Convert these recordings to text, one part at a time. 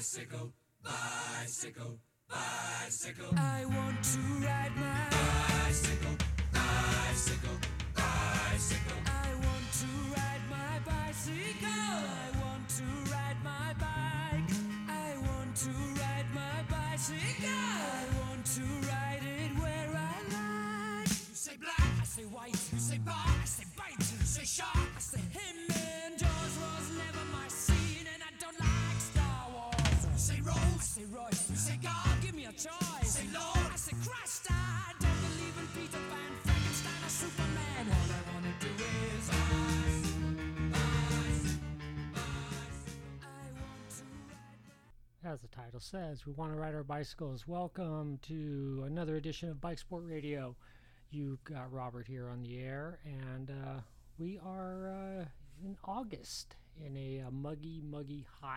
bicycle, bicycle, bicycle. I want to ride my bicycle, bicycle, bicycle. I want to ride my bicycle. I want to ride my bike. I want to ride my bicycle. I want to ride it where I like. You say black, I say white. You say bar, I say bite. You say shark, I say him. And Jaws was never my scene, and I don't like Star Wars. You say Rose, I say Royce. You say God, give me a choice. Say Lord, I say Christ. I don't believe in Peter Pan, Frankenstein, or Superman. All I wanna do is As the title says, we want to ride our bicycles. Welcome to another edition of Bike Sport Radio. You got Robert here on the air, and we are in August in a muggy, hot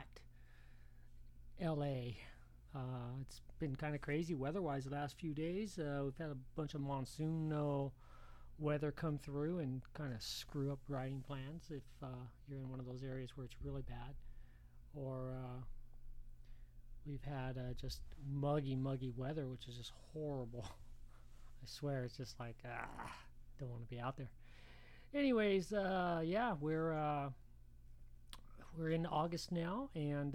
LA. It's been kind of crazy weather-wise the last few days. We've had a bunch of monsoon weather come through and kind of screw up riding plans if you're in one of those areas where it's really bad. Or we've had just muggy weather, which is just horrible. I swear, it's just like, don't want to be out there. Anyways, yeah, we're in August now, and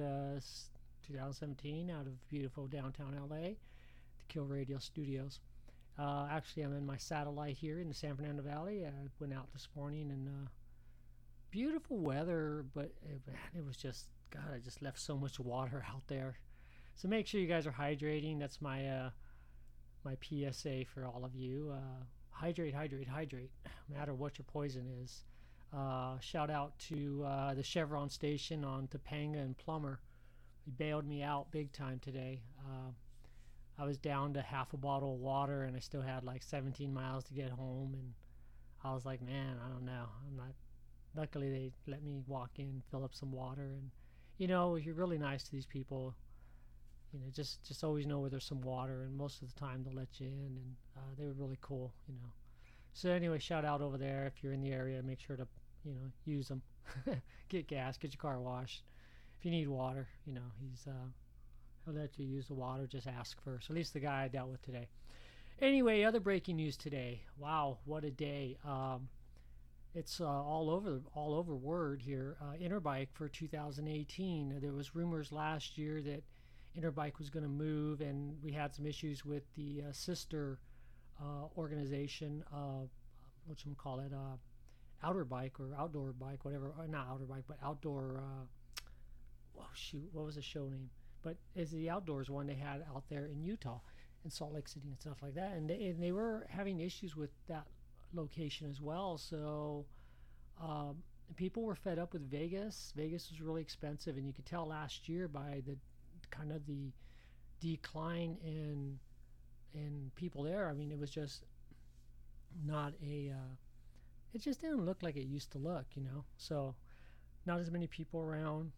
2017 out of beautiful downtown LA, the Kill Radio Studios. Actually, I'm in my satellite here in the San Fernando Valley. I went out this morning, and beautiful weather, but it was just, God, I just left so much water out there. So make sure you guys are hydrating. That's my my PSA for all of you. Hydrate, no matter what your poison is. Shout out to the Chevron station on Topanga and Plummer. They bailed me out big time today. I was down to half a bottle of water, and I still had like 17 miles to get home, and I was like, man, I don't know. Luckily they let me walk in, fill up some water, and you know, if you're really nice to these people, you know, just always know where there's some water, and most of the time they'll let you in, and they were really cool, you know. So anyway, shout out over there. If you're in the area, make sure to, you know, use them. Get gas, get your car washed. If you need water, you know, he'll let you use the water. Just ask first. At least the guy I dealt with today. Anyway, other breaking news today. Wow, what a day. It's all over word here. Interbike for 2018. There was rumors last year that Interbike was going to move, and we had some issues with the sister organization, whatchamacallit, Outer Bike or Outdoor Bike, whatever, or not Outer Bike, but Outdoor, oh shoot, what was the show name? But it's the Outdoors one they had out there in Utah, in Salt Lake City and stuff like that, and they were having issues with that location as well, so people were fed up with Vegas. Vegas was really expensive, and you could tell last year by the kind of the decline in people there. I mean, it was just not it just didn't look like it used to look, you know. So not as many people around.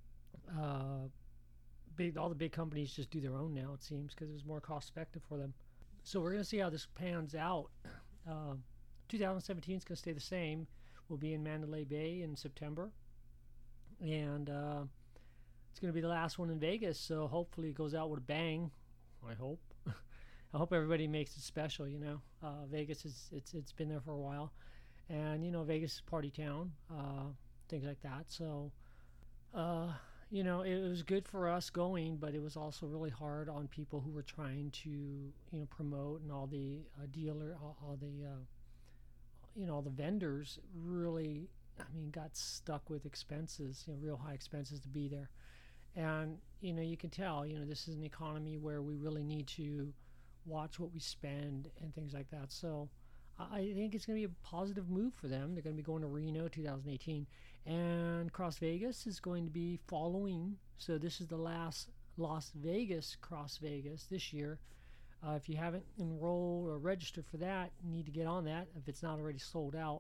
All the big companies just do their own now, it seems, because it was more cost effective for them. So we're going to see how this pans out. 2017 is going to stay the same. We'll be in Mandalay Bay in September, and it's going to be the last one in Vegas, so hopefully it goes out with a bang. I hope. I hope everybody makes it special, you know. Vegas it's been there for a while, and you know, Vegas is party town, things like that. So you know, it was good for us going, but it was also really hard on people who were trying to, you know, promote, and all the all the you know, all the vendors really, I mean, got stuck with expenses, you know, real high expenses to be there. And, you know, you can tell, you know, this is an economy where we really need to watch what we spend and things like that. So I think it's going to be a positive move for them. They're going to be going to Reno 2018. And Cross Vegas is going to be following. So this is the last Las Vegas Cross Vegas this year. If you haven't enrolled or registered for that, you need to get on that if it's not already sold out.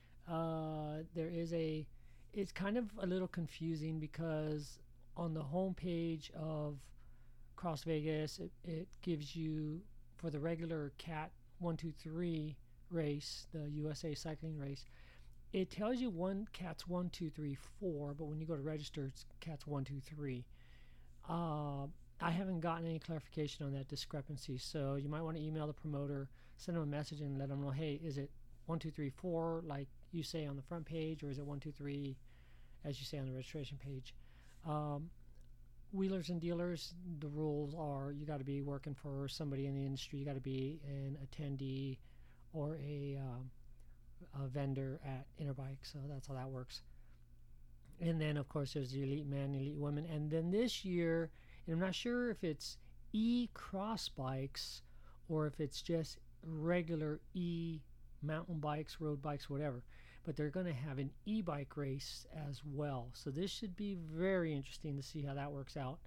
It's kind of a little confusing because on the homepage of Cross Vegas, it gives you, for the regular CAT 123 race, the USA cycling race, it tells you CAT's 1, 2, 3, 4, but when you go to register, it's CAT's 1, 2, 3. I haven't gotten any clarification on that discrepancy, so you might want to email the promoter, send them a message, and let them know, hey, is it 1, 2, 3, 4 like you say on the front page, or is it 1, 2, 3 as you say on the registration page? Wheelers and dealers, the rules are you got to be working for somebody in the industry, you got to be an attendee or a vendor at Interbike, so that's how that works. And then of course there's the elite men, elite women, and then this year, and I'm not sure if it's e-cross bikes or if it's just regular mountain bikes, road bikes, whatever, but they're going to have an e-bike race as well. So this should be very interesting to see how that works out.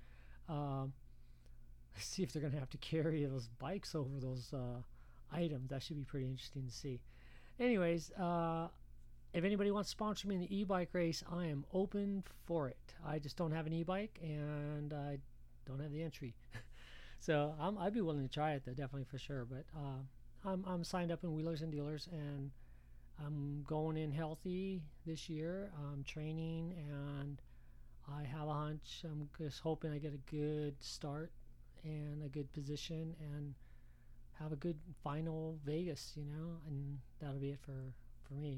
See if they're going to have to carry those bikes over those items. That should be pretty interesting to see. Anyways, if anybody wants to sponsor me in the e-bike race, I am open for it. I just don't have an e-bike and I don't have the entry. So I'd be willing to try it though, definitely for sure. But I'm signed up in Wheelers and Dealers, and I'm going in healthy this year. I'm training, and I have a hunch. I'm just hoping I get a good start and a good position and have a good final Vegas, and that'll be it for me.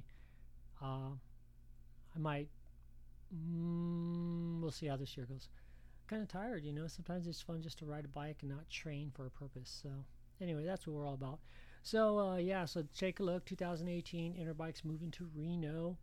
I might, we'll see how this year goes. Kind of tired, sometimes it's fun just to ride a bike and not train for a purpose. So anyway, that's what we're all about. So so take a look. 2018 Interbike's moving to Reno,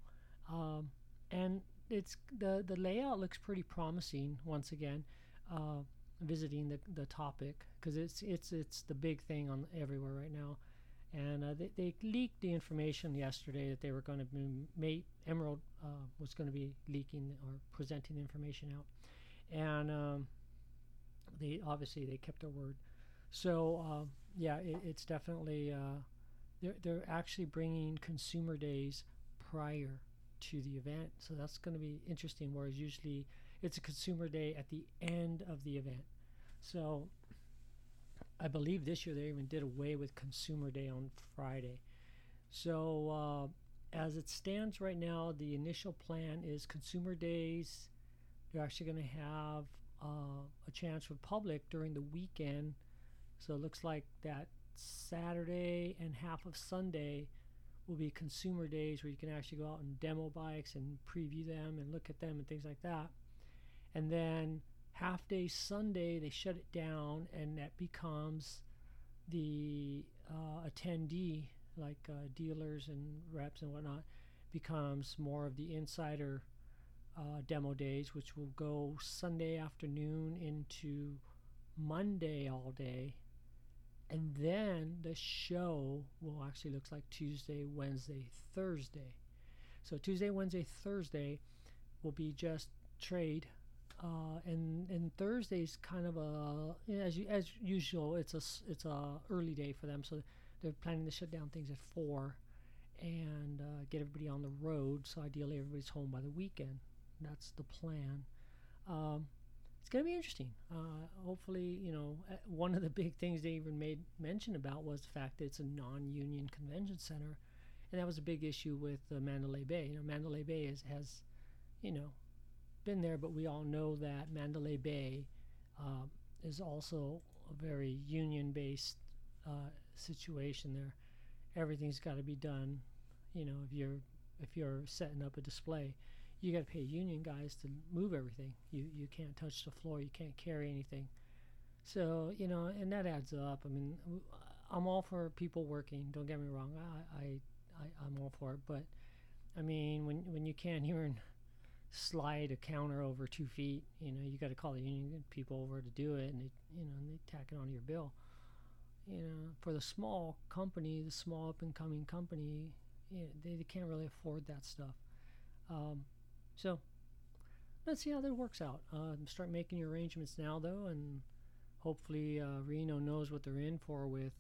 and it's the layout looks pretty promising. Once again, visiting the topic, because it's the big thing on everywhere right now. And they leaked the information yesterday that they were going to be Emerald was going to be leaking or presenting the information out, and they kept their word. So it's definitely they're actually bringing consumer days prior to the event, so that's going to be interesting. Whereas usually it's a consumer day at the end of the event. So I believe this year they even did away with Consumer Day on Friday. So as it stands right now, the initial plan is Consumer Days. They're actually going to have a chance for public during the weekend. So it looks like that Saturday and half of Sunday will be Consumer Days, where you can actually go out and demo bikes and preview them and look at them and things like that. And then half day Sunday they shut it down, and that becomes the attendee, like dealers and reps and whatnot, becomes more of the insider demo days, which will go Sunday afternoon into Monday all day, and then the show will actually look like Tuesday, Wednesday, Thursday. So Tuesday, Wednesday, Thursday will be just trade. And Thursday's kind of as usual, it's a early day for them, so they're planning to shut down things at 4 and get everybody on the road. So ideally, everybody's home by the weekend. That's the plan. It's going to be interesting. Hopefully, one of the big things they even made mention about was the fact that it's a non-union convention center, and that was a big issue with Mandalay Bay. Mandalay Bay has been there, but we all know that Mandalay Bay is also a very union-based situation there. Everything's got to be done. If you're setting up a display, you got to pay union guys to move everything. You can't touch the floor. You can't carry anything. So and that adds up. I mean, I'm all for people working. Don't get me wrong. I'm all for it. But I mean, when you can't even slide a counter over 2 feet, you got to call the union people over to do it, and they tack it onto your bill. For the small company, the small up and coming company, they can't really afford that stuff. So let's see how that works out. Start making your arrangements now, though, and hopefully Reno knows what they're in for with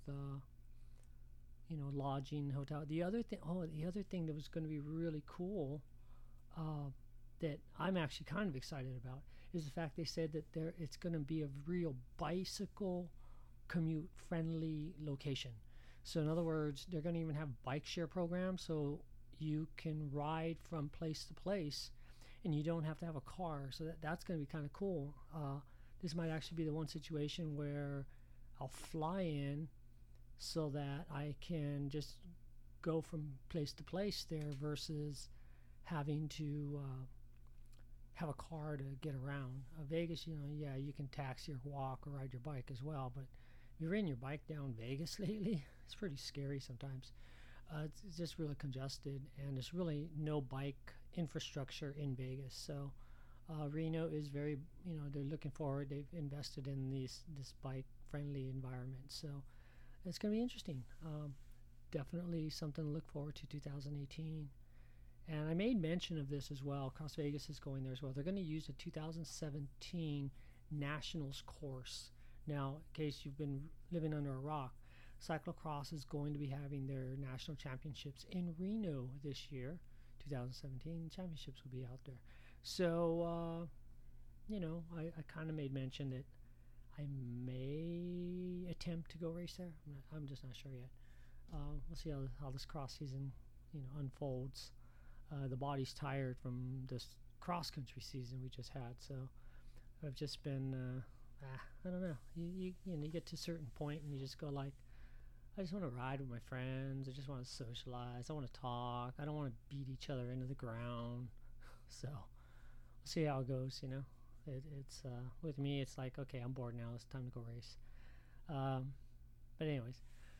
lodging, hotel. The other thing that was going to be really cool, that I'm actually kind of excited about, is the fact they said that it's going to be a real bicycle commute friendly location. So in other words, they're going to even have bike share programs, so you can ride from place to place and you don't have to have a car. So that's going to be kind of cool. this might actually be the one situation where I'll fly in so that I can just go from place to place there versus having to have a car to get around. Vegas, yeah, you can taxi or walk or ride your bike as well, but if you're riding your bike down Vegas lately, it's pretty scary sometimes. It's just really congested, and there's really no bike infrastructure in Vegas. So Reno is very, they're looking forward. They've invested in this bike-friendly environment. So it's going to be interesting. Definitely something to look forward to 2018. And I made mention of this as well. Cross Vegas is going there as well. They're going to use the 2017 Nationals course. Now, in case you've been living under a rock, cyclocross is going to be having their national championships in Reno this year, 2017. Championships will be out there. So, I kind of made mention that I may attempt to go race there. I'm just not sure yet. We'll see how this cross season, unfolds. The body's tired from this cross-country season we just had, so I've just been, I don't know. You get to a certain point and you just go like, I just want to ride with my friends. I just want to socialize. I want to talk. I don't want to beat each other into the ground. So we'll see how it goes. It's with me. It's like, okay, I'm bored now. It's time to go race. But anyways,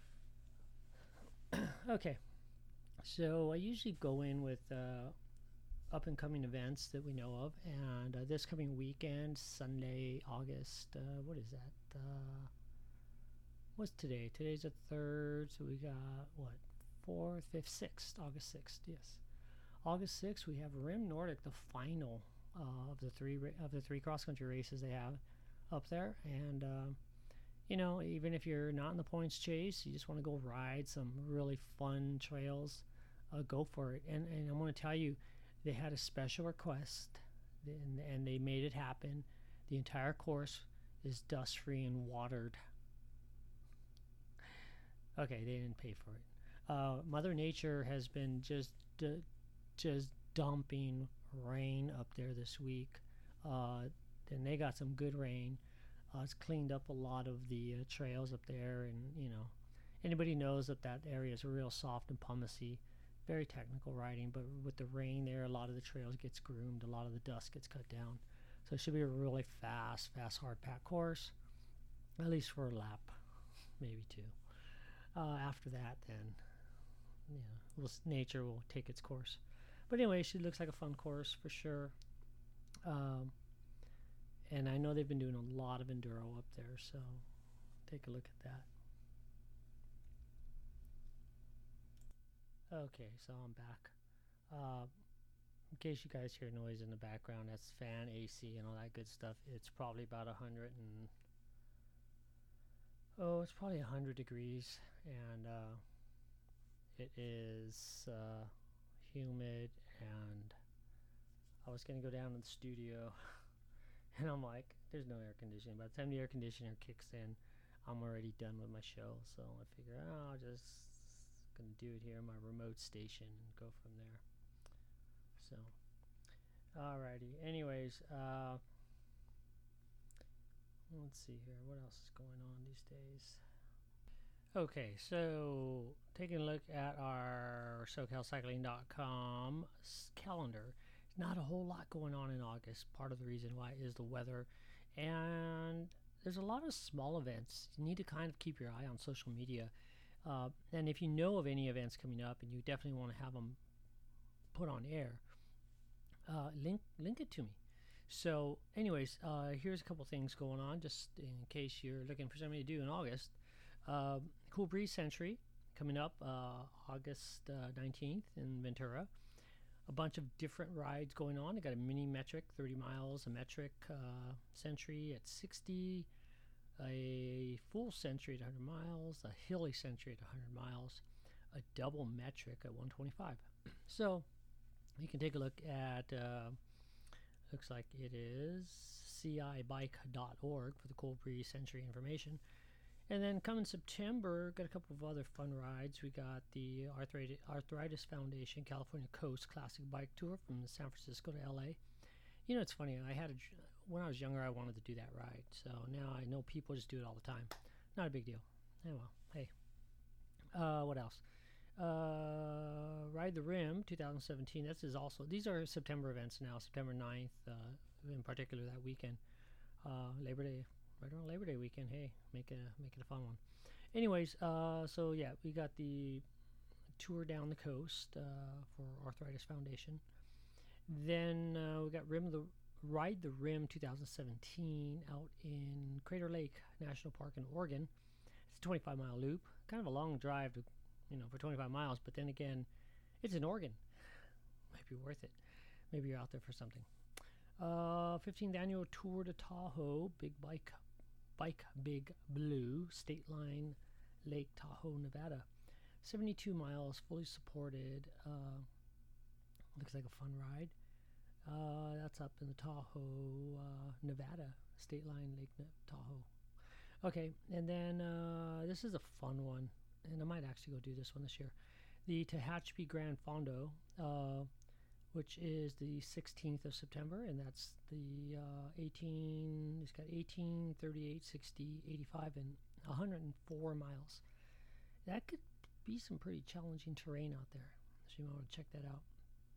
okay. So I usually go in with up and coming events that we know of, and this coming weekend, Sunday, August. What is that? What's today? Today's the 3rd, so we got what? 4th, 5th, 6th, August 6th. Yes, August 6th. We have Rim Nordic, the final of the three cross country races they have up there, and even if you're not in the points chase, you just want to go ride some really fun trails, go for it. And I'm going to tell you, they had a special request, and they made it happen. The entire course is dust free and watered. Okay, they didn't pay for it. Mother Nature has been just dumping rain up there this week. Then they got some good rain. It's cleaned up a lot of the trails up there, and anybody knows that area is real soft and pumicey, very technical riding. But with the rain there, a lot of the trails gets groomed, a lot of the dust gets cut down. So it should be a really fast hard pack course, at least for a lap, maybe two. After that, then nature will take its course. But anyway, she looks like a fun course for sure. And I know they've been doing a lot of enduro up there, so take a look at that. Okay, so I'm back. In case you guys hear noise in the background, that's fan, AC, and all that good stuff. It's probably about 100 degrees, and it is humid, and I was going to go down to the studio, and I'm like, there's no air conditioning. By the time the air conditioner kicks in, I'm already done with my show, so I figure I'll just going to do it here in my remote station and go from there. So, alrighty. Anyways, let's see here. What else is going on these days? Okay, so taking a look at our SoCalCycling.com calendar. Not a whole lot going on in August. Part of the reason why is the weather, and there's a lot of small events. You need to kind of keep your eye on social media, and if you know of any events coming up and you definitely want to have them put on air, link it to me. So anyways, here's a couple things going on just in case you're looking for something to do in August. Cool Breeze Century coming up August 19th in Ventura. A bunch of different rides going on. They got a mini metric 30 miles, a metric century at 60, a full century at 100 miles, a hilly century at 100 miles, a double metric at 125. So you can take a look at looks like it is cibike.org for the Cool Breeze Century information. And then coming September, got a couple of other fun rides. We got the Arthritis Foundation California Coast Classic Bike Tour from San Francisco to LA. It's funny. I had when I was younger, I wanted to do that ride. So now I know people just do it all the time. Not a big deal. Oh well. Hey. What else? Ride the Rim 2017. This is also, these are September events now. September 9th, in particular that weekend. Labor Day, right around Labor Day weekend. Hey, make it a fun one. Anyways, so yeah, we got the tour down the coast for Arthritis Foundation. Then we got Ride the Rim 2017 out in Crater Lake National Park in Oregon. It's a 25-mile loop, kind of a long drive to, for 25 miles, but then again, it's in Oregon. Might be worth it. Maybe you're out there for something. 15th annual Tour de Tahoe, Big Big Blue, State Line, Lake Tahoe, Nevada. 72 miles, fully supported. Looks like a fun ride. That's up in the Tahoe, Nevada, State Line, Lake Tahoe. Okay, and then this is a fun one, and I might actually go do this one this year. The Tehachapi Grand Fondo, which is the 16th of September, and that's the it's got 18, 38, 60, 85, and 104 miles. That could be some pretty challenging terrain out there, so you might want to check that out.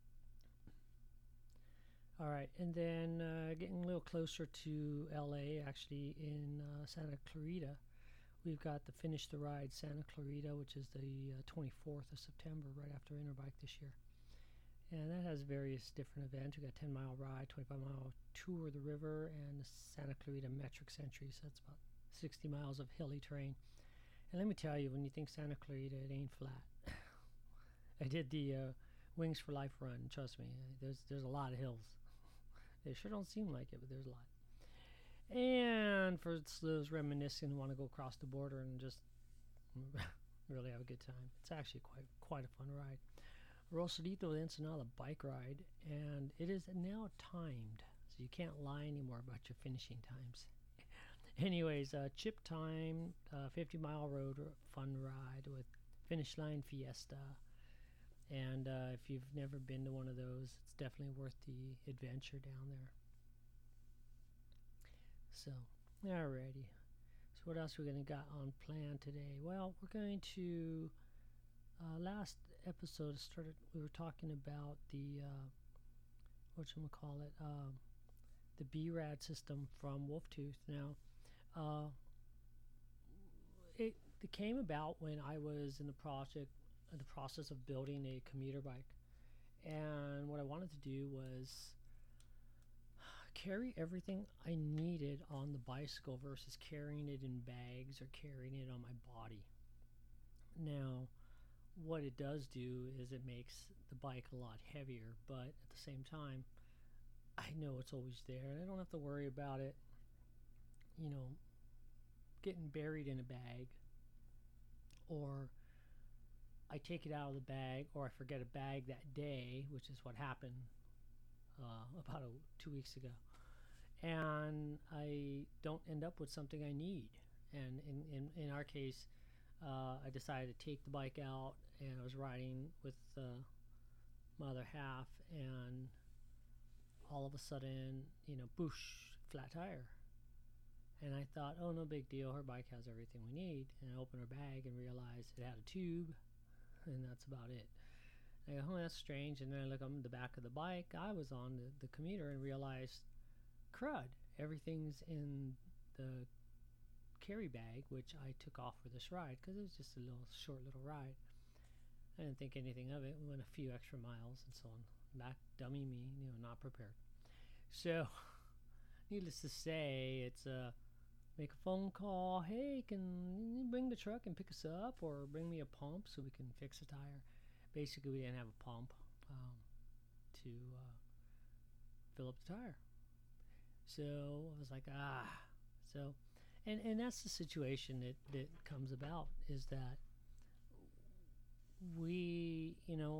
All right, and then getting a little closer to LA, actually in Santa Clarita, we've got the Finish the Ride Santa Clarita, which is the 24th of September, right after Interbike this year. And that has various different events. We've got 10-mile ride, 25-mile tour of the river, and the Santa Clarita Metric Century, so that's about 60 miles of hilly terrain. And let me tell you, when you think Santa Clarita, it ain't flat. I did the Wings for Life run, trust me, there's a lot of hills. They sure don't seem like it, but there's a lot. And for those reminiscing who want to go across the border and just really have a good time, it's actually quite a fun ride. Rosarito de Ensenada bike ride, and it is now timed, so you can't lie anymore about your finishing times. Anyways, chip time, 50-mile road fun ride with Finish Line Fiesta. And if you've never been to one of those, it's definitely worth the adventure down there. So, alrighty. So what else we're going to got on plan today? Well, we're going to, last episode we were talking about the, the BRAD system from Wolftooth. Now, it came about when I was in the process of building a commuter bike, and what I wanted to do was carry everything I needed on the bicycle versus carrying it in bags or carrying it on my body. Now, what it does do is it makes the bike a lot heavier, but at the same time, I know it's always there, and I don't have to worry about it, getting buried in a bag, or I take it out of the bag, or I forget a bag that day, which is what happened about 2 weeks ago, and I don't end up with something I need. And in our case, I decided to take the bike out, and I was riding with my other half, and all of a sudden, boosh, flat tire. And I thought, oh, no big deal, her bike has everything we need. And I opened her bag and realized it had a tube, and that's about it. I go, oh, that's strange. And then I look on the back of the bike. I was on the commuter and realized, crud, everything's in the carry bag, which I took off for this ride because it was just a short little ride. I didn't think anything of it. We went a few extra miles and so on. Back dummy me, not prepared. So, needless to say, it's make a phone call. Hey, can you bring the truck and pick us up, or bring me a pump so we can fix a tire? Basically, we didn't have a pump to fill up the tire. So I was like, So, and that's the situation that comes about, is that we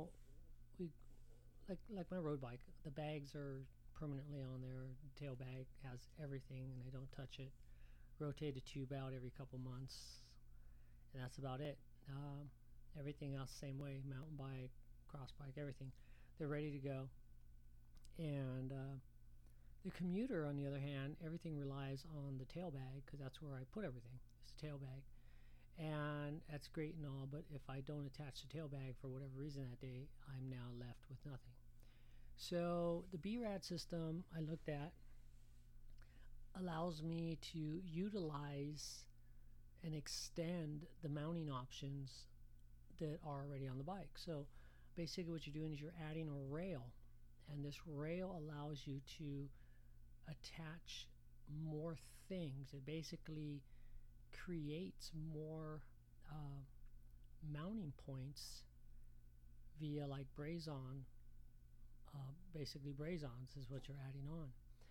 like my road bike, the bags are permanently on there. The tail bag has everything, and I don't touch it. Rotate the tube out every couple months, and that's about it. Everything else same way, mountain bike, cross bike, everything, they're ready to go. And The commuter, on the other hand, everything relies on the tail bag because that's where I put everything. It's the tail bag. And that's great and all, but if I don't attach the tail bag for whatever reason that day, I'm now left with nothing. So the BRAD system I looked at allows me to utilize and extend the mounting options that are already on the bike. So basically what you're doing is you're adding a rail, and this rail allows you to attach more things. It basically creates more mounting points via like Brazon. Basically Brazons is what you're adding on.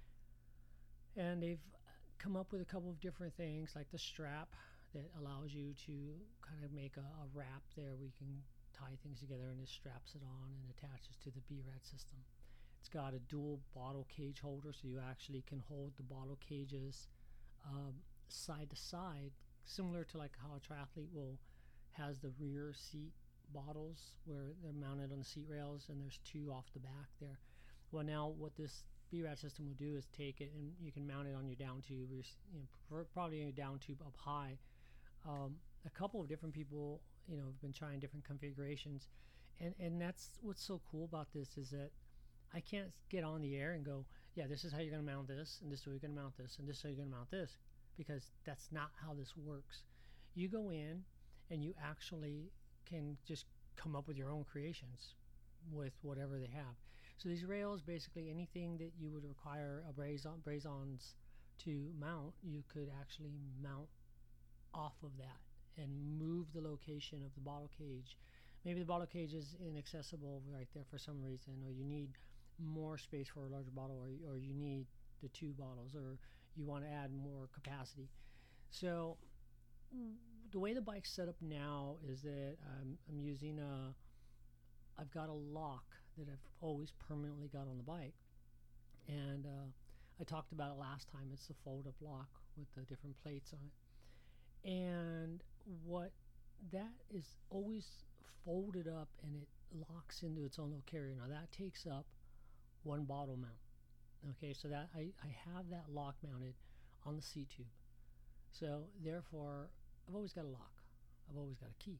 And they've come up with a couple of different things like the strap that allows you to kind of make a wrap there where you can tie things together, and it straps it on and attaches to the BRAD system. It's got a dual bottle cage holder, so you actually can hold the bottle cages side to side, similar to like how a triathlete has the rear seat bottles where they're mounted on the seat rails and there's two off the back there. Well, now what this BRAD system will do is take it and you can mount it on your down tube, probably your down tube up high. A couple of different people, have been trying different configurations, and that's what's so cool about this is that I can't get on the air and go, yeah, this is how you're going to mount this, and this is how you're going to mount this, and this is how you're going to mount this, because that's not how this works. You go in and you actually can just come up with your own creations with whatever they have. So these rails, basically anything that you would require a Brazons to mount, you could actually mount off of that and move the location of the bottle cage. Maybe the bottle cage is inaccessible right there for some reason, or you need more space for a larger bottle, or you need the two bottles, or you want to add more capacity. So the way the bike's set up now is that I'm using I've got a lock that I've always permanently got on the bike, and I talked about it last time. It's the fold-up lock with the different plates on it, and what that is always folded up and it locks into its own little carrier. Now that takes up one bottle mount. Okay, so that I have that lock mounted on the C-tube. So therefore, I've always got a lock. I've always got a key.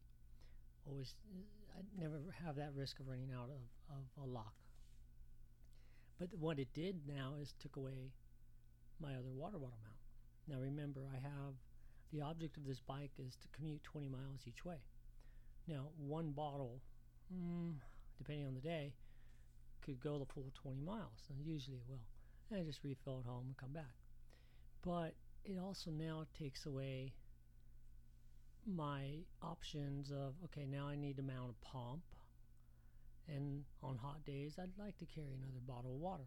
I never have that risk of running out of a lock. But what it did now is took away my other water bottle mount. Now remember, the object of this bike is to commute 20 miles each way. Now, one bottle, depending on the day, could go the full 20 miles, and usually it will. And I just refill at home and come back. But it also now takes away my options of, okay, now I need to mount a pump, and on hot days I'd like to carry another bottle of water.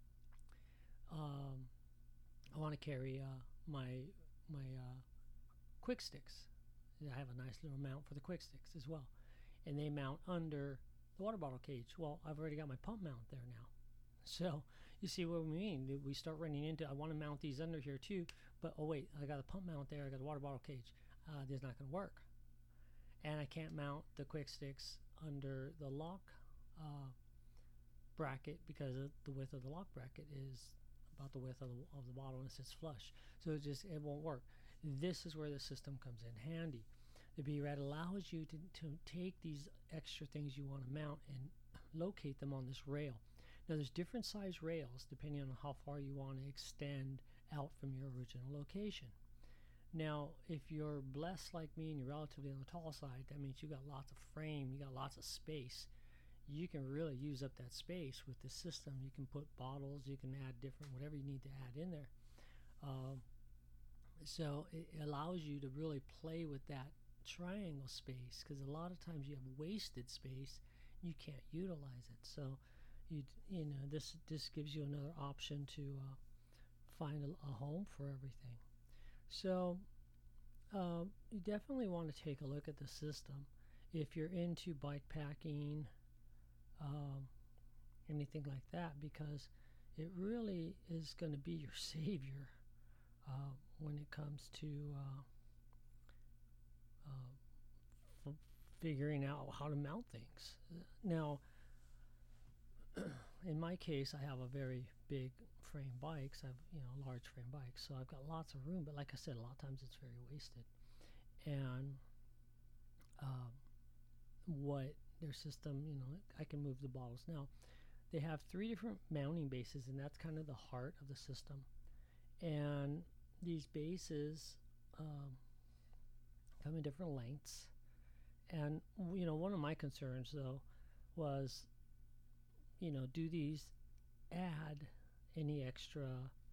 I want to carry my quick sticks. I have a nice little mount for the quick sticks as well, and they mount under the water bottle cage. Well, I've already got my pump mount there now, so you see what we mean. We start running into, I want to mount these under here too, but oh wait, I got a pump mount there, I got a water bottle cage. This is not going to work, and I can't mount the quick sticks under the lock bracket because the width of the lock bracket is about the width of the bottle, and it sits flush, so it won't work. This is where the system comes in handy. The BRAD allows you to take these extra things you want to mount and locate them on this rail. Now there's different size rails depending on how far you want to extend out from your original location. Now, if you're blessed like me and you're relatively on the tall side, that means you got lots of frame, you got lots of space. You can really use up that space with the system. You can put bottles, you can add different, whatever you need to add in there. So it allows you to really play with that triangle space, because a lot of times you have wasted space, you can't utilize it. So this gives you another option to find a home for everything. So you definitely want to take a look at the system if you're into bike packing, anything like that, because it really is going to be your savior when it comes to figuring out how to mount things. Now, in my case, I have a very big frame bikes. I've large frame bikes, so I've got lots of room. But like I said, a lot of times it's very wasted. And what their system, I can move the bottles now. They have 3 different mounting bases, and that's kind of the heart of the system. And these bases come in different lengths. And one of my concerns though was, do these add any extra,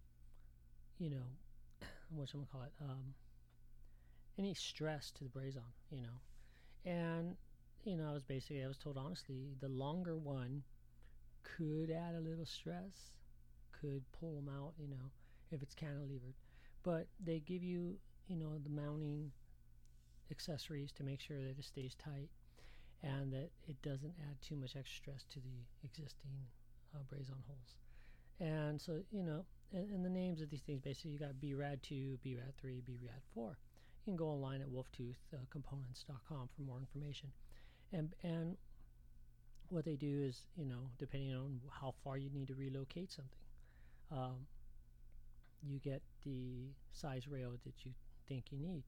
whatchamacallit, any stress to the Brazon, and I was told honestly, the longer one could add a little stress, could pull them out, if it's cantilevered. But they give you, the mounting accessories to make sure that it stays tight and that it doesn't add too much extra stress to the existing Brazon holes. And so, and the names of these things, basically, you got BRAD2, BRAD3, BRAD4. You can go online at wolftoothcomponents.com for more information. And what they do is, depending on how far you need to relocate something, you get the size rail that you think you need.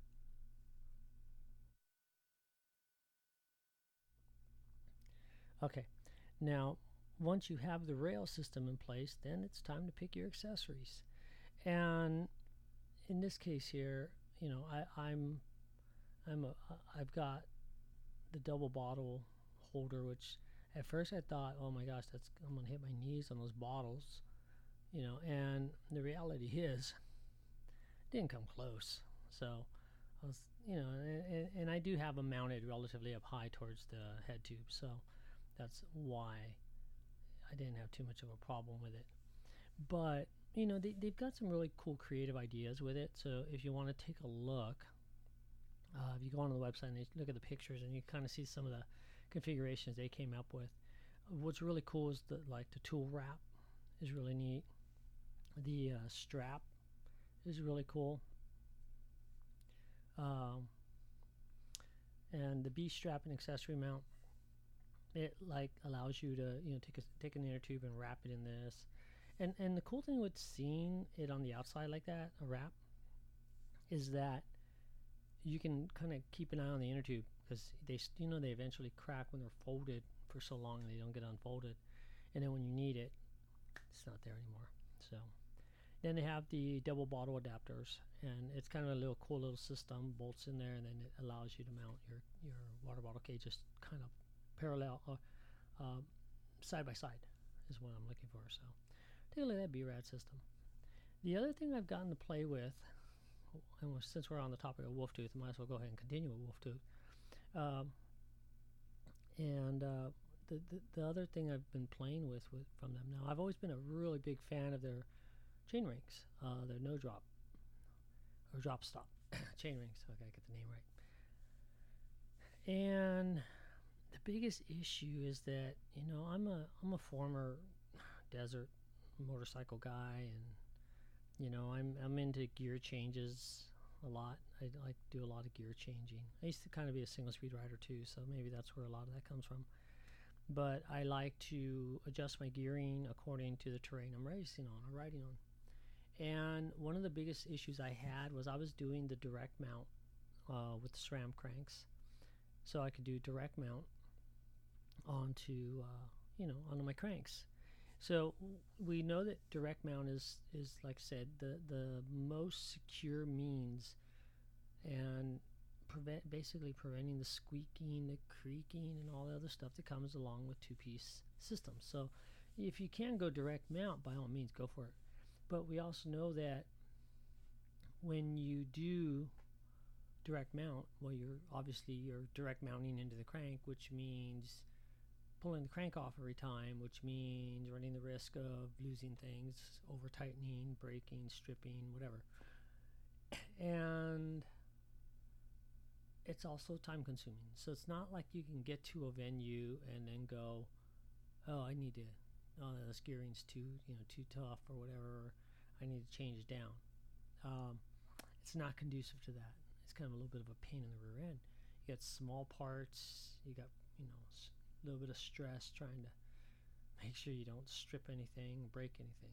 Okay, now once you have the rail system in place, then it's time to pick your accessories. And in this case here, I've got the double bottle holder, which at first I thought, oh my gosh, I'm gonna hit my knees on those bottles, and the reality is, it didn't come close. So I was, and I do have them mounted relatively up high towards the head tube, so that's why I didn't have too much of a problem with it. But they've got some really cool creative ideas with it. So if you want to take a look, if you go on the website and you look at the pictures, and you kind of see some of the configurations they came up with. What's really cool is the tool wrap is really neat. The strap is really cool. And the B strap and accessory mount, it allows you to take an inner tube and wrap it in this. And the cool thing with seeing it on the outside like that, a wrap, is that you can kind of keep an eye on the inner tube, because they eventually crack when they're folded for so long they don't get unfolded, and then when you need it, it's not there anymore. So then they have the double bottle adapters, and it's kind of a cool little system, bolts in there, and then it allows you to mount your water bottle cages kind of parallel, side by side is what I'm looking for. So take a look at that BRAD system. The other thing I've gotten to play with, and since we're on the topic of Wolftooth, I might as well go ahead and continue with Wolftooth. The other thing I've been playing with from them now, I've always been a really big fan of their chain rings, their no drop or drop stop chain rings. So I gotta get the name right. And the biggest issue is that I'm a former desert motorcycle guy, and I'm into gear changes a lot. I like to do a lot of gear changing. I used to kind of be a single speed rider too, so maybe that's where a lot of that comes from. But I like to adjust my gearing according to the terrain I'm racing on or riding on. And one of the biggest issues I had was I was doing the direct mount with the SRAM cranks, so I could do direct mount onto onto my cranks. So we know that direct mount is like I said, the most secure means, and basically preventing the squeaking, the creaking, and all the other stuff that comes along with two-piece systems. So if you can go direct mount, by all means, go for it. But we also know that when you do direct mount, well, you're direct mounting into the crank, which means pulling the crank off every time, which means running the risk of losing things, over tightening, breaking, stripping, whatever. And it's also time consuming. So it's not like you can get to a venue and then go, oh, this gearing's too tough or whatever, I need to change it down. It's not conducive to that. It's kind of a little bit of a pain in the rear end. You got small parts, you got a little bit of stress trying to make sure you don't strip anything, break anything.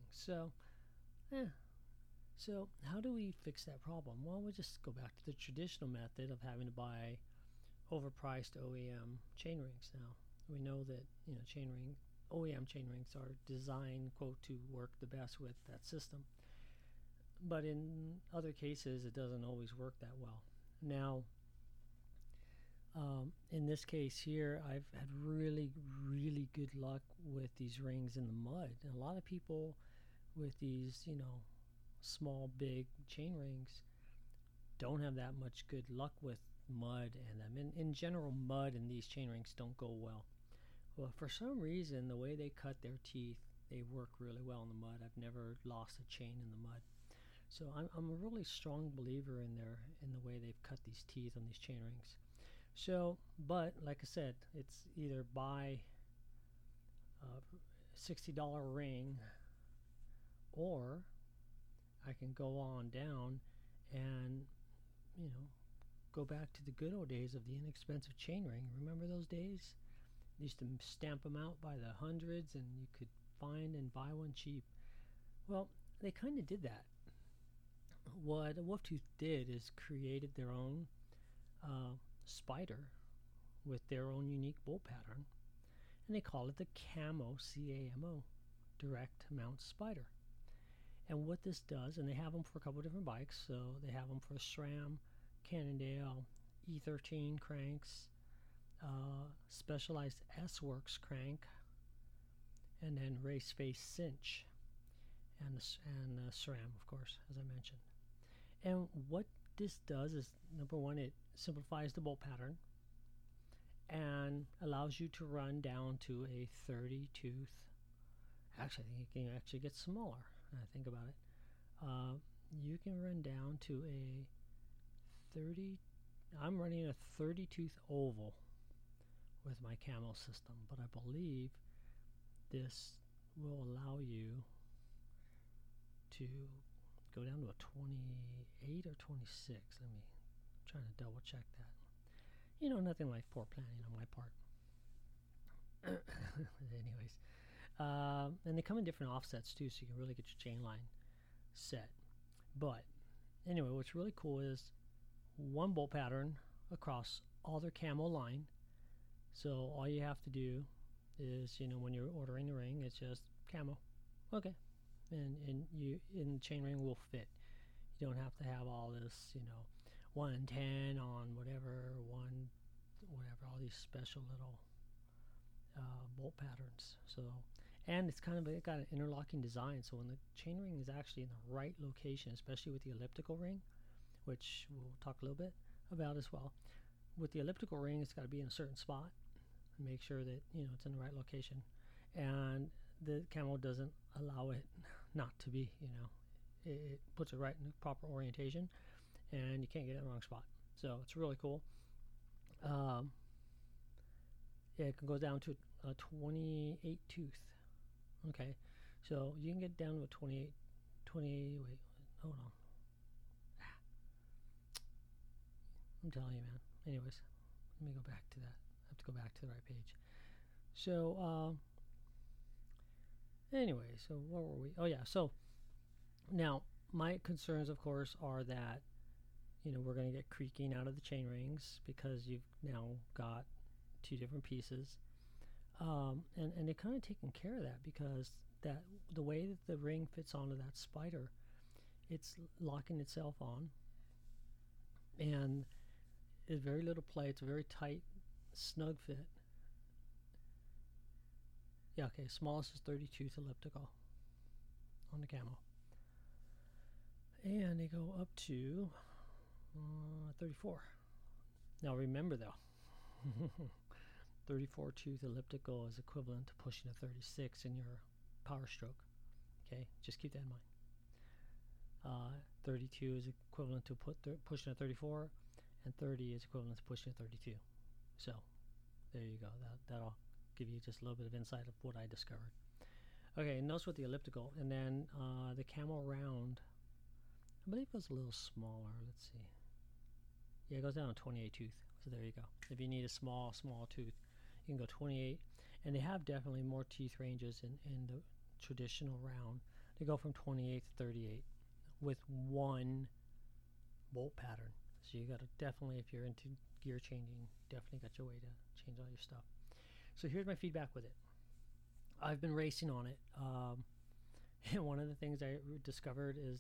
So how do we fix that problem? Well, we just go back to the traditional method of having to buy overpriced OEM chain rings. Now we know that OEM chain rings are designed, quote, to work the best with that system, but in other cases it doesn't always work that well. Now in this case here, I've had really good luck with these rings in the mud, and a lot of people with these small big chain rings don't have that much good luck with mud in them. In general, mud in these chain rings don't go well. Well, for some reason, the way they cut their teeth, they work really well in the mud. I've never lost a chain in the mud. So I'm a really strong believer in the way they've cut these teeth on these chain rings. So, but like I said, it's either buy a $60 ring, or I can go on down and go back to the good old days of the inexpensive chain ring. Remember those days? They used to stamp them out by the hundreds, and you could find and buy one cheap. Well, they kind of did that. What Wolftooth did is created their own spider with their own unique bolt pattern, and they call it the Camo, C-A-M-O, direct mount spider. And what this does, and they have them for a couple of different bikes, so they have them for SRAM, Cannondale, E13 cranks, Specialized S-Works crank, and then Race Face Cinch, and SRAM, of course, as I mentioned. And what this does is, number one, it simplifies the bolt pattern and allows you to run down to a 30 tooth. Actually, I think it can actually get smaller. When I think about it, you can run down to a 30. I'm running a 30 tooth oval with my Camo system, but I believe this will allow you to go down to a 28 or 26. Let me try to double check that. Nothing like poor planning on my part. Anyways, and they come in different offsets too, so you can really get your chain line set. But anyway, what's really cool is one bolt pattern across all their Camo line. So all you have to do is, when you're ordering the ring, it's just Camo. Okay. And the chain ring will fit. You don't have to have all this, 110 on whatever, all these special little bolt patterns. So, and it's kind of got an interlocking design. So when the chain ring is actually in the right location, especially with the elliptical ring, which we'll talk a little bit about as well. With the elliptical ring, it's got to be in a certain spot. Make sure that it's in the right location, and the Camo doesn't allow it not to be. It puts it right in the proper orientation, and you can't get it in the wrong spot. So it's really cool. Yeah, it can go down to a 28 tooth. Okay, so you can get down to a 28. Wait, hold on. I'm telling you, man. Anyways, let me go back to that. I have to go back to the right page. So, anyway, so where were we? Oh, yeah. So, now, my concerns, of course, are that, we're going to get creaking out of the chain rings because you've now got two different pieces. And they're kind of taking care of that because the way that the ring fits onto that spider, it's locking itself on. And there's very little play. It's a very tight, snug fit. Yeah, okay, smallest is 30 tooth elliptical on the Camo. And they go up to 34. Now remember though, 34 tooth elliptical is equivalent to pushing a 36 in your power stroke. Okay, just keep that in mind. 32 is equivalent to pushing a 34, and 30 is equivalent to pushing a 32. So there you go. That'll give you just a little bit of insight of what I discovered. Okay, notice with the elliptical, and then the Camo round, I believe it goes a little smaller. Let's see. Yeah, it goes down to 28 tooth. So there you go. If you need a small tooth, you can go 28. And they have definitely more teeth ranges in the traditional round. They go from 28 to 38 with one bolt pattern. So you got to definitely, if you're into gear changing, definitely got your way to change all your stuff. So here's my feedback with it. I've been racing on it. And one of the things I discovered is,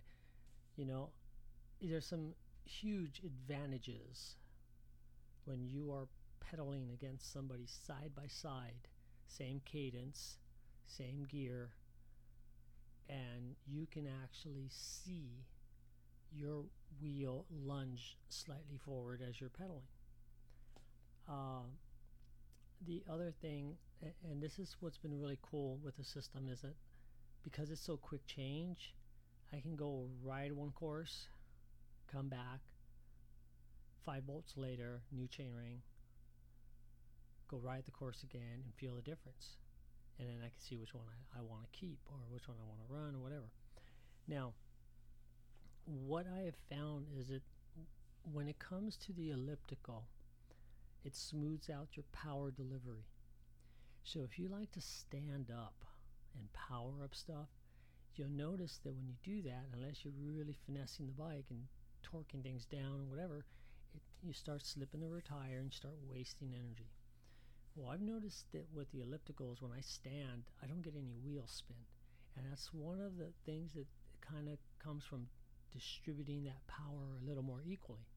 there's some huge advantages when you are pedaling against somebody side by side, same cadence, same gear, and you can actually see your wheel lunge slightly forward as you're pedaling. The other thing, and this is what's been really cool with the system, is that because it's so quick change, I can go ride one course, come back, 5 bolts later, new chainring, go ride the course again and feel the difference. And then I can see which one I want to keep or which one I want to run or whatever. Now, what I have found is that when it comes to the elliptical, it smooths out your power delivery. So if you like to stand up and power up stuff, you'll notice that when you do that, unless you're really finessing the bike and torquing things down or whatever, you start slipping the rear tire and start wasting energy. Well, I've noticed that with the ellipticals, when I stand, I don't get any wheel spin. And that's one of the things that kind of comes from distributing that power a little more equally.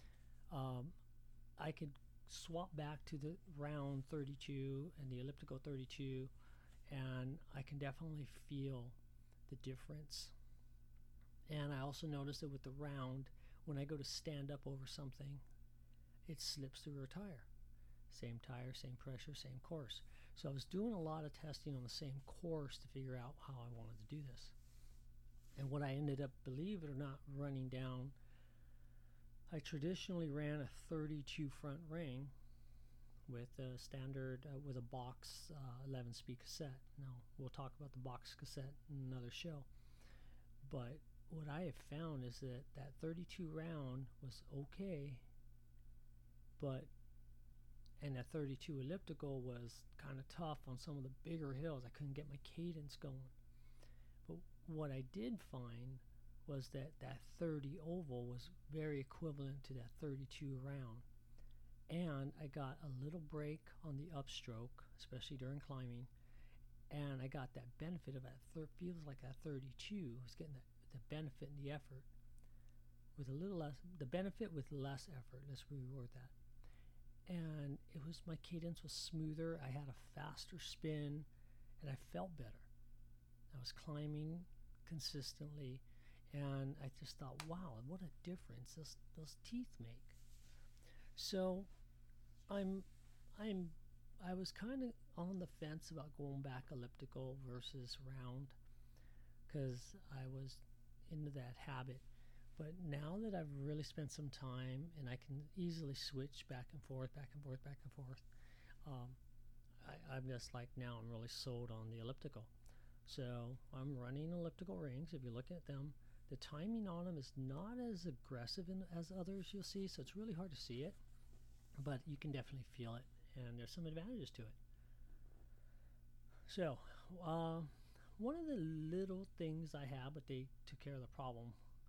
I could swap back to the round 32 and the elliptical 32, and I can definitely feel the difference. And I also noticed that with the round, when I go to stand up over something, it slips the rear tire. Same tire, same pressure, same course. So I was doing a lot of testing on the same course to figure out how I wanted to do this. And what I ended up, believe it or not, running down, I traditionally ran a 32 front ring with a standard, with a box 11-speed cassette. Now, we'll talk about the box cassette in another show. But what I have found is that that 32 round was okay, and that 32 elliptical was kind of tough on some of the bigger hills. I couldn't get my cadence going. But what I did find was that that 30 oval was very equivalent to that 32 round. And I got a little break on the upstroke, especially during climbing. And I got that benefit of that, feels like that 32 was getting the benefit and the effort with a little less, the benefit with less effort. Let's reword that. And it was, my cadence was smoother. I had a faster spin and I felt better. I was climbing consistently, and I just thought, wow, what a difference those teeth make. So I was kind of on the fence about going back elliptical versus round, because I was into that habit. But now that I've really spent some time and I can easily switch back and forth, I'm just like, now I'm really sold on the elliptical. So I'm running elliptical rings. If you look at them, the timing on them is not as aggressive as others you'll see, so it's really hard to see it, but you can definitely feel it, and there's some advantages to it. So one of the little things I have, but they took care of the problem,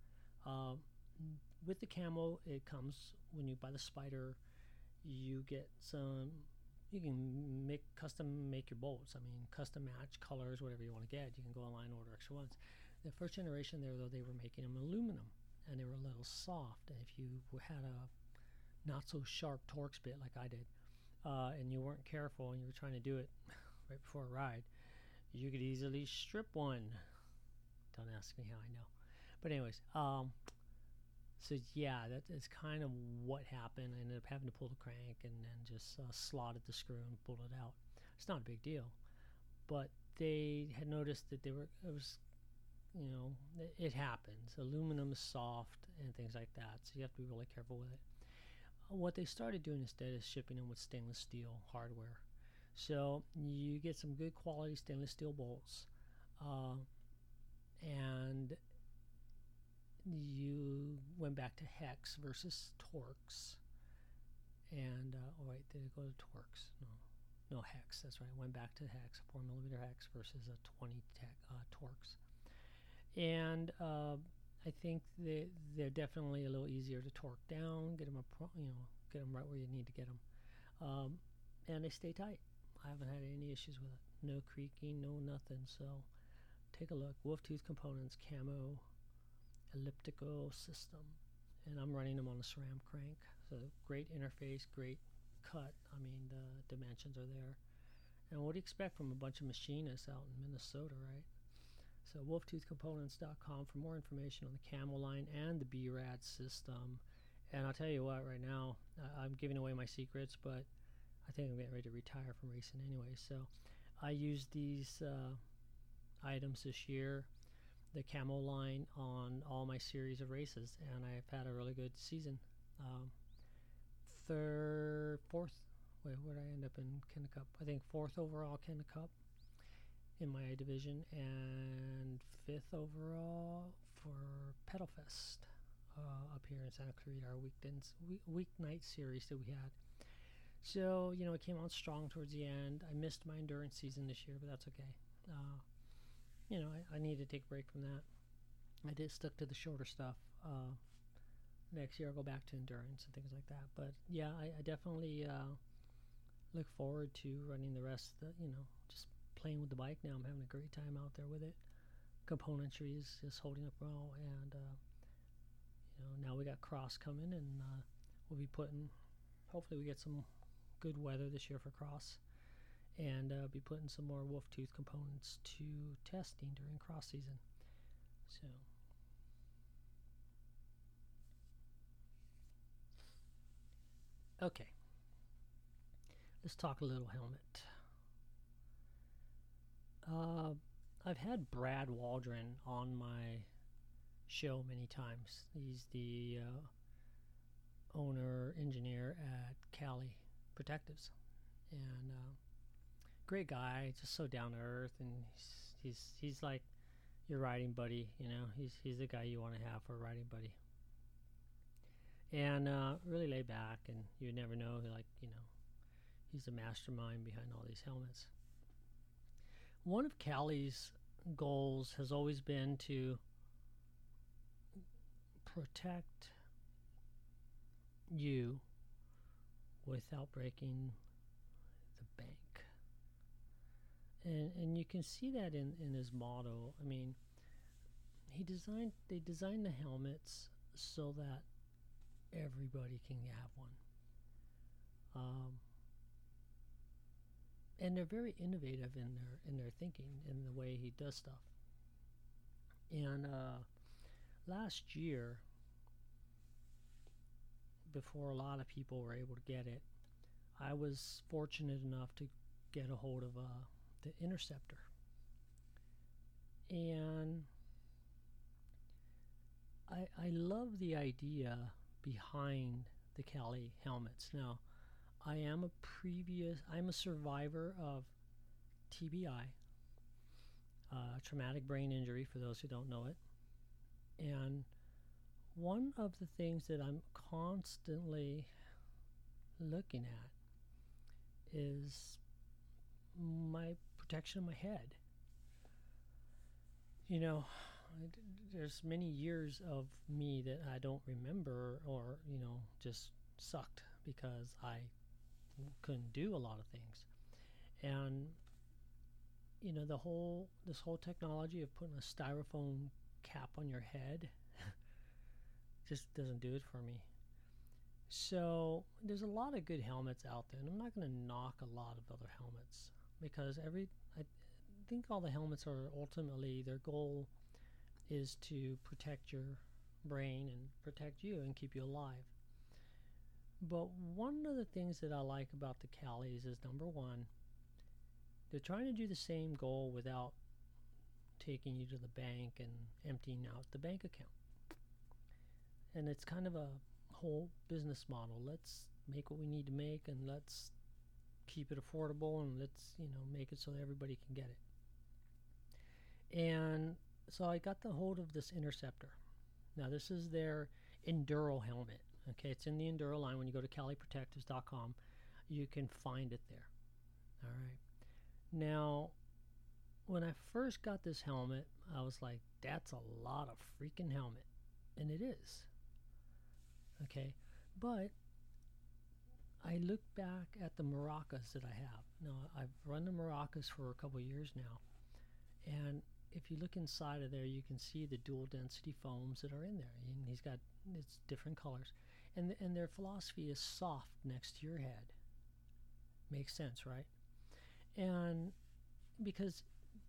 with the camo, it comes when you buy the Spider, you get some, you can custom make your bolts. I mean, custom match colors, whatever you want to get. You can go online and order extra ones. The first generation there, though, they were making them aluminum, and they were a little soft. And if you had a not so sharp Torx bit like I did, and you weren't careful and you were trying to do it right before a ride, you could easily strip one. Don't ask me how I know. But anyways, so yeah, that is kind of what happened. I ended up having to pull the crank and then just slotted the screw and pulled it out. It's not a big deal, but they had noticed that it happens. Aluminum is soft and things like that, so you have to be really careful with it. What they started doing instead is shipping them with stainless steel hardware. So you get some good quality stainless steel bolts, and you went back to hex versus Torx. And oh wait, did it go to Torx? No, no hex. That's right. Went back to hex, 4mm hex versus a 20 Torx. And I think they're definitely a little easier to torque down, get them get them right where you need to get them, and they stay tight. I haven't had any issues with it. No creaking, no nothing. So take a look. Wolftooth Components Camo elliptical system, and I'm running them on a SRAM crank. So great interface, great cut. I mean, the dimensions are there. And what do you expect from a bunch of machinists out in Minnesota, right? So wolftoothcomponents.com for more information on the Camo line and the BRAD system. And I'll tell you what, right now, I'm giving away my secrets, but I think I'm getting ready to retire from racing anyway. So I used these items this year, the Camo line, on all my series of races, and I've had a really good season. Fourth, where did I end up in Kenda Cup? I think 4th overall Kenda Cup in my division, and 5th overall for Pedal Fest up here in Santa Clarita, our weeknight series that we had. So, you know, it came on strong towards the end. I missed my endurance season this year, but that's okay. You know, I need to take a break from that. I did stuck to the shorter stuff. Next year I'll go back to endurance and things like that. But yeah, I definitely look forward to running the rest of the, just playing with the bike now. I'm having a great time out there with it. Componentry is holding up well, and now we got cross coming, and we'll be hopefully we get some good weather this year for cross, and be putting some more Wolftooth components to testing during cross season. So okay, let's talk a little helmet. I've had Brad Waldron on my show many times. He's the owner engineer at Cali Protectives, and great guy, just so down to earth, and he's like your riding buddy. He's the guy you want to have for a riding buddy, and really laid back, and you never know, he's the mastermind behind all these helmets. One of Cali's goals has always been to protect you without breaking the bank. And you can see that in his motto. I mean, they designed the helmets so that everybody can have one. And they're very innovative in their thinking, in the way he does stuff. And last year, before a lot of people were able to get it, I was fortunate enough to get a hold of the Interceptor. And I love the idea behind the Cali helmets. Now, I'm a survivor of TBI, traumatic brain injury, for those who don't know it. And one of the things that I'm constantly looking at is my protection of my head. There's many years of me that I don't remember, or, just sucked because I couldn't do a lot of things. And this whole technology of putting a styrofoam cap on your head just doesn't do it for me. So there's a lot of good helmets out there, and I'm not going to knock a lot of other helmets, because I think all the helmets are ultimately, their goal is to protect your brain and protect you and keep you alive. But one of the things that I like about the Calis is, number one, they're trying to do the same goal without taking you to the bank and emptying out the bank account. And it's kind of a whole business model. Let's make what we need to make, and let's keep it affordable, and let's make it so that everybody can get it. And so I got the hold of this Interceptor. Now, this is their Enduro helmet. Okay, it's in the Enduro line. When you go to CaliProtectives.com, you can find it there. All right. Now, when I first got this helmet, I was like, that's a lot of freaking helmet. And it is. Okay. But I look back at the maracas that I have. Now, I've run the maracas for a couple of years now. And if you look inside of there, you can see the dual density foams that are in there. And he's got, it's different colors. And their philosophy is soft next to your head. Makes sense, right? And because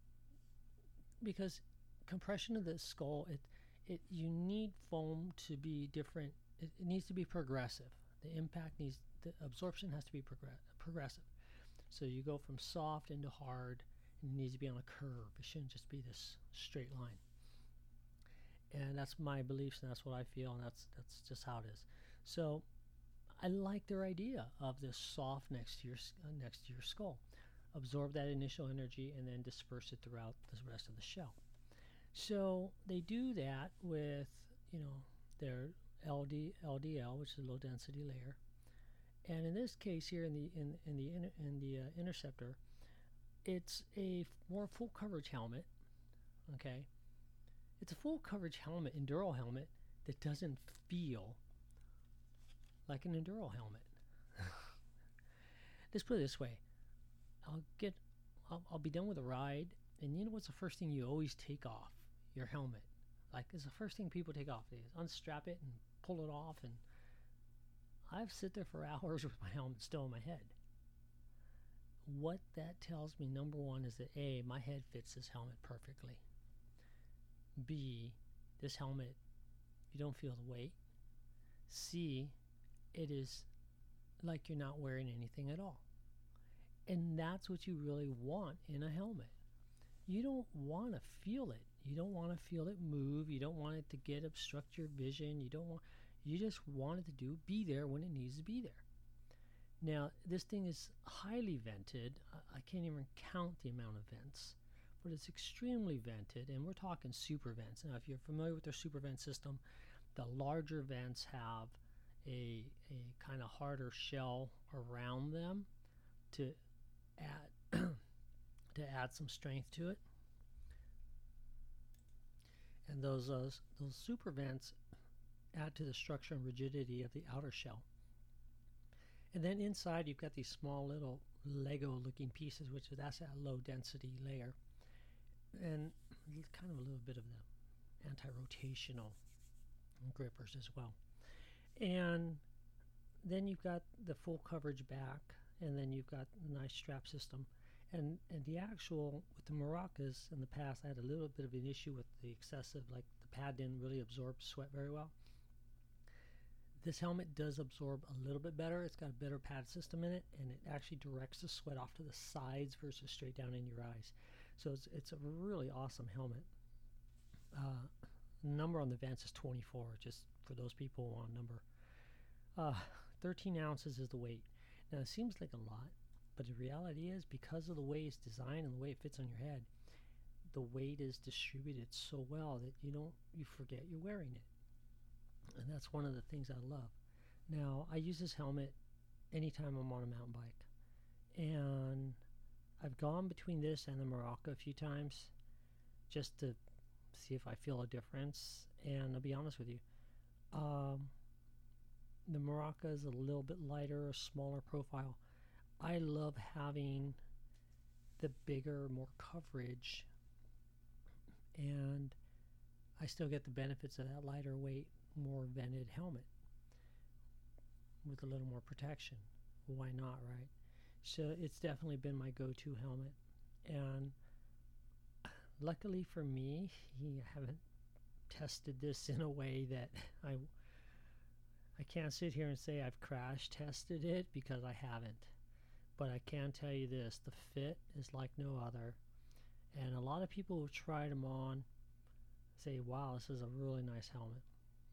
compression of the skull, you need foam to be different. It needs to be progressive. The absorption has to be progressive. So you go from soft into hard, and it needs to be on a curve. It shouldn't just be this straight line. And that's my beliefs, and that's what I feel, and that's just how it is. So I like their idea of this soft next to your skull. Absorb that initial energy and then disperse it throughout the rest of the shell. So they do that with, their LDL, which is a low density layer, and in this case here in the Interceptor, it's a more full coverage helmet. Okay, it's a full coverage helmet, enduro helmet that doesn't feel like an enduro helmet. Let's put it this way: I'll be done with a ride, and you know what's the first thing you always take off? Your helmet. Like, it's the first thing people take off. They unstrap it and pull it off, and I've sit there for hours with my helmet still in my head. What that tells me, number one, is that A, my head fits this helmet perfectly. B, this helmet, you don't feel the weight. C, it is like you're not wearing anything at all. And that's what you really want in a helmet. You don't want to feel it. You don't want to feel it move. You don't want it to obstruct your vision. You just want it to be there when it needs to be there. Now, this thing is highly vented. I can't even count the amount of vents, but it's extremely vented, and we're talking super vents. Now, if you're familiar with their super vent system, the larger vents have a kind of harder shell around them to add some strength to it. And those super vents add to the structure and rigidity of the outer shell. And then inside you've got these small little Lego looking pieces, that's that low density layer, and kind of a little bit of the anti-rotational grippers as well. And then you've got the full coverage back, and then you've got the nice strap system. And the actual, with the maracas in the past, I had a little bit of an issue with the excessive, like the pad didn't really absorb sweat very well. This helmet does absorb a little bit better. It's got a better pad system in it, and it actually directs the sweat off to the sides versus straight down in your eyes. So it's a really awesome helmet. Number on the vents is 24, just for those people who want a number. 13 ounces is the weight. Now, it seems like a lot, but the reality is, because of the way it's designed and the way it fits on your head, the weight is distributed so well that you forget you're wearing it. And that's one of the things I love. Now, I use this helmet anytime I'm on a mountain bike. And I've gone between this and the Maraca a few times just to see if I feel a difference. And I'll be honest with you, the Maraca is a little bit lighter, a smaller profile. I love having the bigger, more coverage, and I still get the benefits of that lighter weight, more vented helmet with a little more protection. Why not, right? So it's definitely been my go-to helmet, and luckily for me, I haven't tested this in a way that I can't sit here and say I've crash tested it, because I haven't. But I can tell you this, the fit is like no other. And a lot of people who tried them on say, wow, this is a really nice helmet.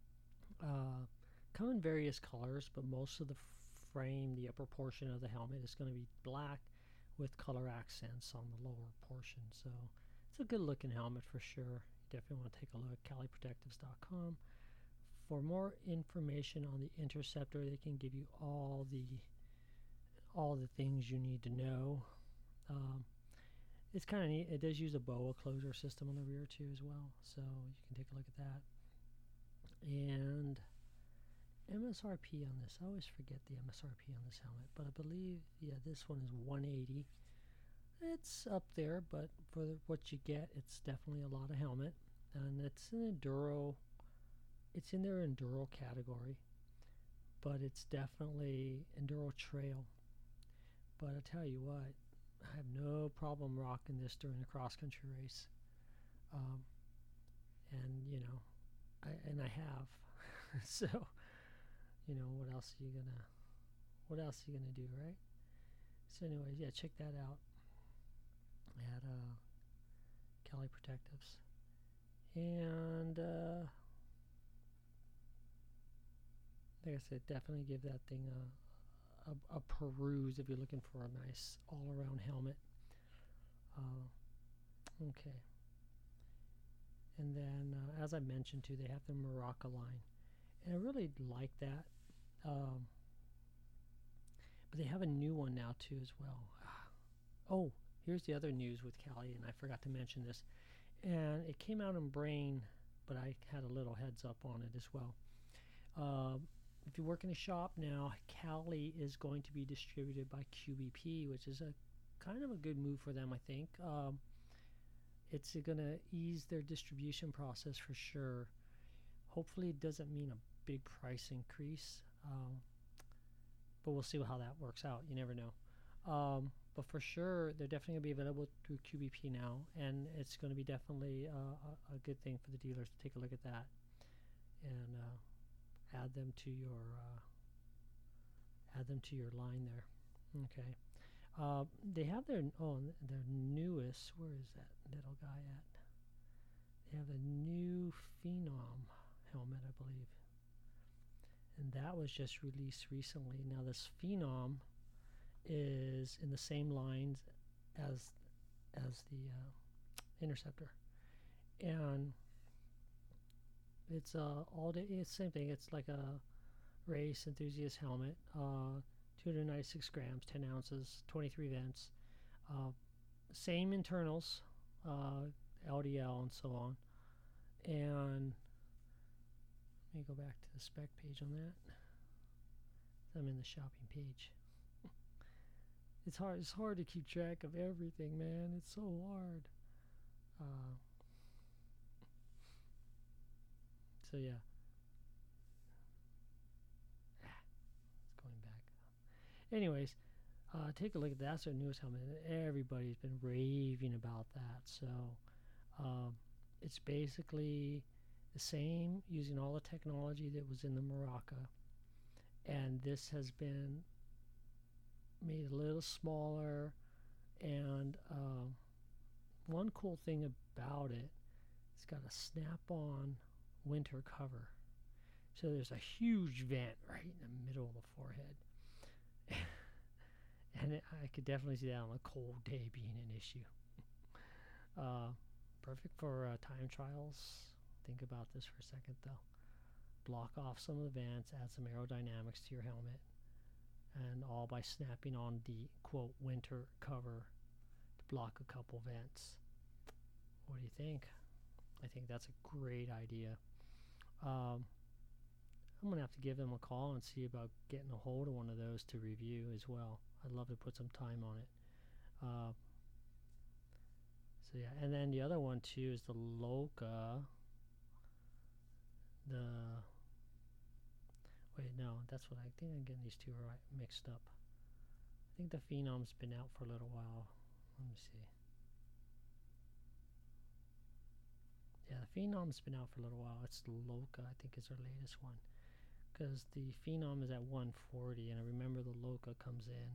Come in various colors, but most of the frame, the upper portion of the helmet, is going to be black with color accents on the lower portion. So it's a good looking helmet for sure. You definitely want to take a look at caliprotectives.com. For more information on the Interceptor, they can give you all the things you need to know. It's kind of neat. It does use a BOA closure system on the rear too as well, so you can take a look at that. And MSRP on this, I always forget the MSRP on this helmet, but I believe, yeah, this one is 180. It's up there, but for what you get, it's definitely a lot of helmet, and it's an enduro. It's in their enduro category, but it's definitely enduro trail. But I tell you what, I have no problem rocking this during a cross-country race, and you know, I have. So, you know, what else are you gonna do, right? So, anyways, yeah, check that out at Cali Protectives, and like I said, definitely give that thing a peruse if you're looking for a nice all-around helmet. Okay. And then, as I mentioned too, they have the Maraca line, and I really like that. But they have a new one now too as well. Oh, here's the other news with Cali, and I forgot to mention this. And it came out in Brain, but I had a little heads up on it as well. If you work in a shop now, Cali is going to be distributed by QBP, which is a kind of a good move for them, I think. It's going to ease their distribution process for sure. Hopefully it doesn't mean a big price increase, but we'll see how that works out. You never know. But for sure, they're definitely going to be available through QBP now, and it's going to be definitely a good thing for the dealers to take a look at that and add them to your line there. Okay. They have their newest. Where is that little guy at? They have a new Phenom helmet, I believe, and that was just released recently. Now this Phenom is in the same lines as the Interceptor, and it's all day. It's the same thing. It's like a race enthusiast helmet. 296 grams, 10 ounces, 23 vents. Same internals, LDL and so on. And let me go back to the spec page on that. I'm in the shopping page. It's hard to keep track of everything, man. It's so hard. So yeah. It's going back. Anyways, take a look at that. That's their newest helmet. Everybody's been raving about that. So it's basically the same, using all the technology that was in the Maraca, and this has been made a little smaller. And one cool thing about it, it's got a snap-on winter cover. So there's a huge vent right in the middle of the forehead. And I could definitely see that on a cold day being an issue. Perfect for time trials. Think about this for a second though. Block off some of the vents, add some aerodynamics to your helmet, and all by snapping on the quote winter cover to block a couple vents. What do you think? I think that's a great idea. I'm going to have to give them a call and see about getting a hold of one of those to review as well. I'd love to put some time on it. So yeah, and then the other one too is the Loka. Wait, no, that's what I think. I'm getting these two right mixed up. I think the Phenom's been out for a little while. Let me see. Yeah, the Phenom's been out for a little while. It's the Loka, I think, is their latest one. Because the Phenom is at 140, and I remember the Loka comes in.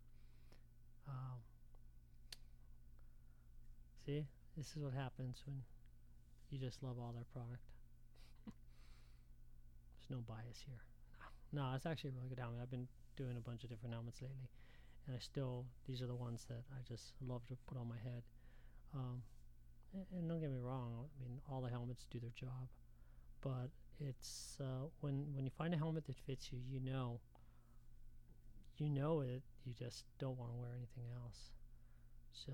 See, this is what happens when you just love all their product. There's no bias here. No, it's actually a really good helmet. I've been doing a bunch of different helmets lately, and these are the ones that I just love to put on my head. And don't get me wrong, I mean, all the helmets do their job, but it's when you find a helmet that fits you, you know it. You just don't want to wear anything else. So,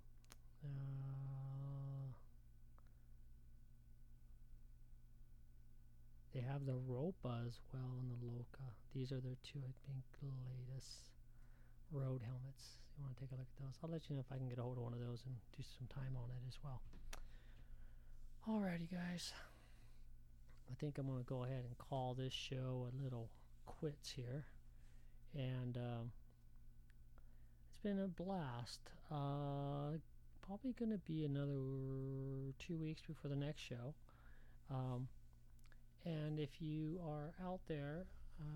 they have the Ropa as well and the Loca. These are their two, I think, latest road helmets. You want to take a look at those? I'll let you know if I can get a hold of one of those and do some time on it as well. Alrighty, guys. I think I'm going to go ahead and call this show a little quits here. And it's been a blast. Probably going to be another 2 weeks before the next show. And if you are out there,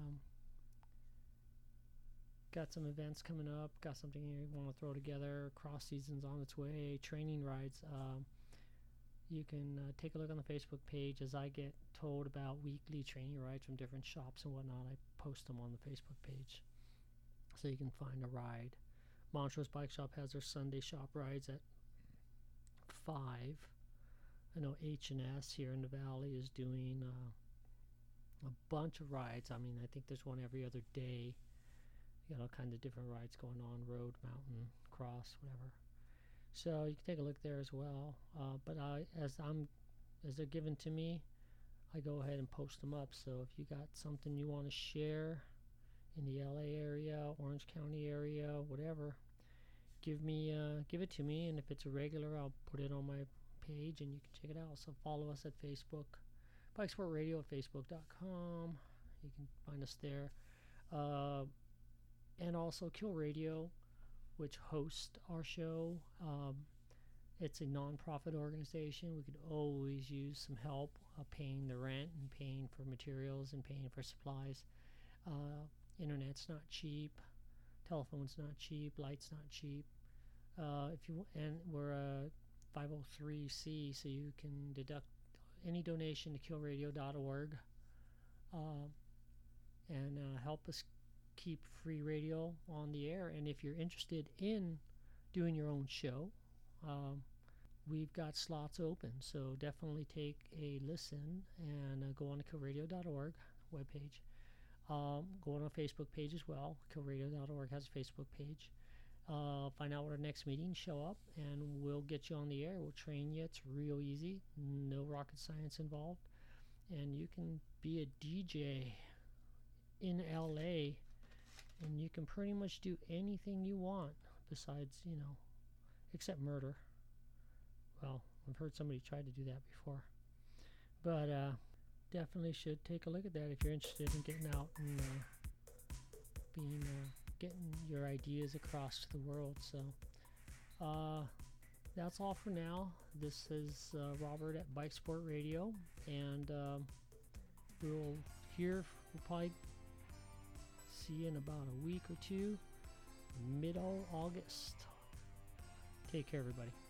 got some events coming up, got something you want to throw together, cross season's on its way, training rides, you can take a look on the Facebook page. As I get told about weekly training rides from different shops and whatnot, I post them on the Facebook page so you can find a ride. Montrose Bike Shop has their Sunday shop rides at 5. I know H&S here in the Valley is doing a bunch of rides. I mean, I think there's one every other day. You got all kinds of different rides going on, road, mountain, cross, whatever. So you can take a look there as well. But as they're given to me, I go ahead and post them up. So if you got something you want to share in the LA area, Orange County area, whatever, give it to me. And if it's a regular, I'll put it on my page and you can check it out. So follow us at Facebook, Bike Sport Radio at facebook.com. You can find us there. And also Kill Radio, which hosts our show. It's a non-profit organization. We could always use some help paying the rent and paying for materials and paying for supplies. Internet's not cheap. Telephone's not cheap. Light's not cheap. And we're a 503c, so you can deduct any donation to killradio.org and help us keep free radio on the air. And if you're interested in doing your own show, we've got slots open, so definitely take a listen and go on to killradio.org webpage. Go on our Facebook page as well. Killradio.org has a Facebook page. Find out what our next meeting, show up, and we'll get you on the air. We'll train you. It's real easy, no rocket science involved, and you can be a DJ in LA, and you can pretty much do anything you want besides, except murder. Well, I've heard somebody try to do that before, but definitely should take a look at that if you're interested in getting out and getting your ideas across to the world. So that's all for now. This is Robert at Bike Sport Radio, and we'll probably see you in about a week or two, mid-August. Take care, everybody.